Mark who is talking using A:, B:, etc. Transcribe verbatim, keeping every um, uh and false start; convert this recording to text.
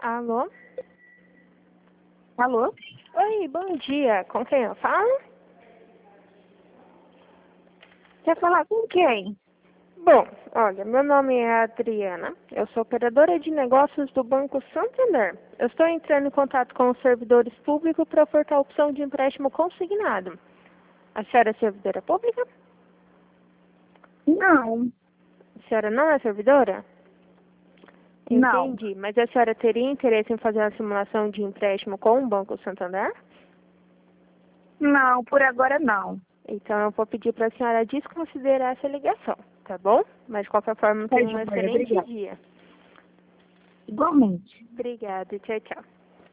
A: Alô?
B: Alô?
A: Oi, bom dia. Com quem eu falo?
B: Quer falar com quem?
A: Bom, olha, meu nome é Adriana. Eu sou operadora de negócios do Banco Santander. Eu estou entrando em contato com os servidores públicos para ofertar a opção de empréstimo consignado. A senhora é servidora pública?
B: Não,
A: A senhora não é servidora?
B: não.
A: Entendi. Mas a senhora teria interesse em fazer uma simulação de empréstimo com o Banco Santander?
B: Não, por agora não.
A: Então eu vou pedir para a senhora desconsiderar essa ligação, tá bom? Mas de qualquer forma,
B: Tá
A: tenha um
B: joia,
A: excelente
B: obrigada.
A: dia.
B: Igualmente.
A: Obrigada. Tchau, tchau.